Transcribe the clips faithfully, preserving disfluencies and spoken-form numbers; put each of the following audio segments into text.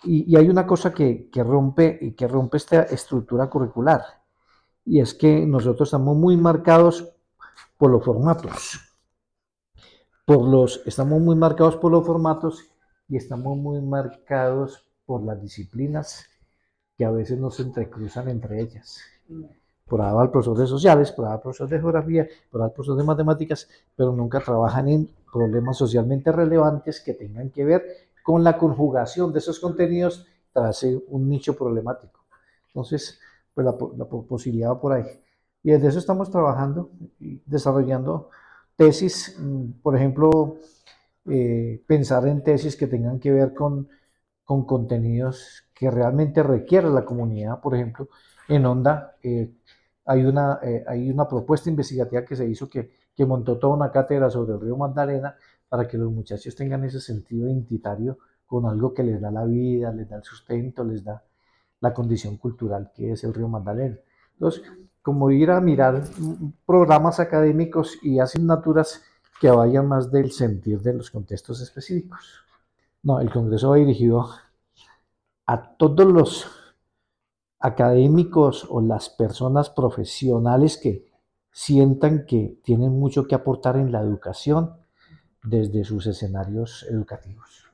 Y, y hay una cosa que, que rompe, que rompe esta estructura curricular, y es que nosotros estamos muy marcados por los formatos, por los, estamos muy marcados por los formatos y estamos muy marcados por las disciplinas que a veces no se entrecruzan entre ellas. Por ahí va el profesor de sociales, por ahí va el profesor de geografía, por ahí va el profesor de matemáticas, pero nunca trabajan en problemas socialmente relevantes que tengan que ver con la conjugación de esos contenidos tras un nicho problemático. Entonces, pues la, la posibilidad va por ahí. Y desde eso estamos trabajando y desarrollando tesis, por ejemplo, eh, pensar en tesis que tengan que ver con, con contenidos que realmente requiere la comunidad. Por ejemplo, en Onda eh, hay, una, eh, hay una propuesta investigativa que se hizo que, que montó toda una cátedra sobre el río Magdalena para que los muchachos tengan ese sentido identitario con algo que les da la vida, les da el sustento, les da la condición cultural que es el río Magdalena. Entonces, como ir a mirar programas académicos y asignaturas que vayan más del sentir de los contextos específicos. No, el Congreso va dirigido a todos los académicos o las personas profesionales que sientan que tienen mucho que aportar en la educación desde sus escenarios educativos.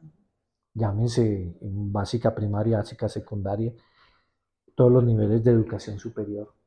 Llámense en básica, primaria, básica, secundaria, todos los niveles de educación superior.